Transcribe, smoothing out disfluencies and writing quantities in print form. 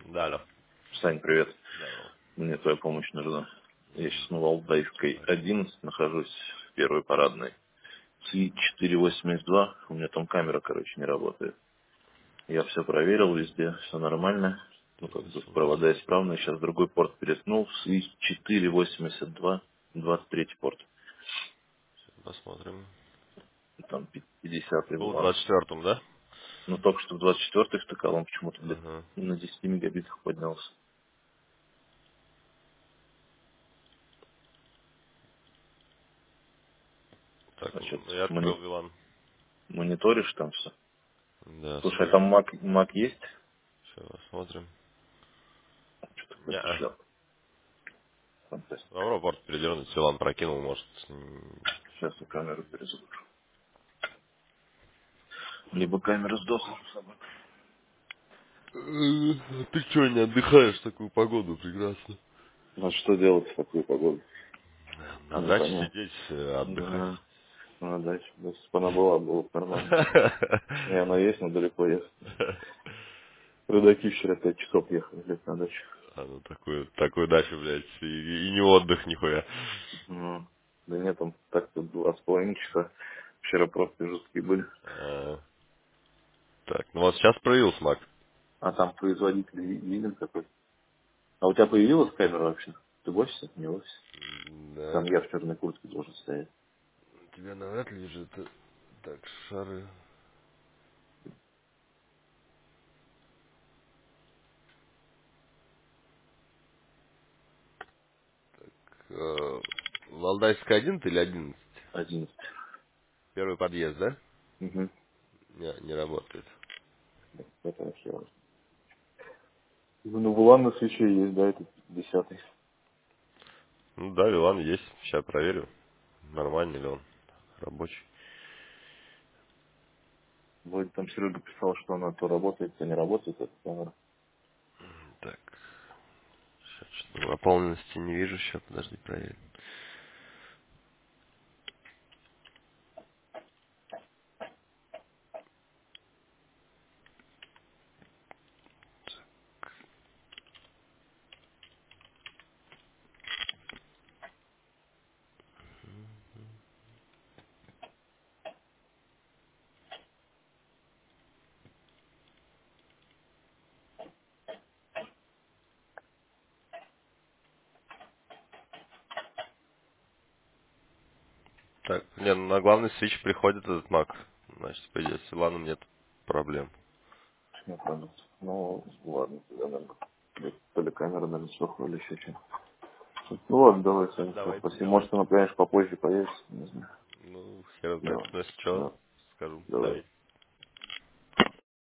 Да, алло. Сань, привет. Здорово. Мне твоя помощь нужна. Я Мгм. сейчас на Валдайской Давай. 11 нахожусь в первой парадной. СИ-482, у меня там камера, не работает. Я все проверил везде, все нормально. Ну, как бы провода 482. исправны. Сейчас другой порт переткнул. СИ-482, 23 порт. Посмотрим. Там 50-й Был в вулан. 24-м, да? Но только что в 24-й втыкал, он почему-то где-то Ага. на 10 мегабитах поднялся. Так, А что, ну я открыл Вилан. мониторишь там все? Да, Слушай, а там смотрю. Mac есть? Сейчас посмотрим. Что-то какой-то Неа. шляп. Фантастика. Попробуй порт передернуть, Вилан прокинул, может. Сейчас я камеру перезагружу. Либо камера сдохла. Ты что, не отдыхаешь в такую погоду? Прекрасно. Ну, а что делать в такую погоду? На даче Непонятно. сидеть, отдыхать. Да, на даче. Если бы она была, было бы нормально. И она есть, но далеко ехать. Родаки вчера 5 часов ехали, блядь, на дачу. А ну такую дачу, блядь, и не отдых нихуя. Ну, да нет, там так-то 2,5 часа. Вчера просто жесткие были. А, так, ну вот сейчас проявился Мак. А там производитель виден какой. А у тебя появилась камера вообще? Ты в офисе? Не в офисе. Да. Там я в черной куртке должен стоять. У тебя навряд ли лежит. Так, шары. Валдайская 1 или 11? 11. Первый подъезд, да? Угу. Не работает. Это вообще важно. Ну, Вулан на свече есть, да, это 10-й. Ну да, Вилан есть. Сейчас проверю. Нормальный ли он. Рабочий. Вроде там Серега писал, что она то работает, то не работает, эта камера. Так, сейчас что-то наполненности не вижу. Сейчас, подожди, проверим. Так, не, ну на главный свич приходит этот Мак. Значит, по идее, с Виланом нет проблем. Не продукт. Ну, ладно, тогда, наверное. То ли камера, наверное, сохла или еще что. Ну ладно, давай, Саня, все, Давай. спасибо. Может, она, конечно, попозже появится, не знаю. Ну, хер знает. Давай. Ну, если что, Да, скажу. давай. Давай.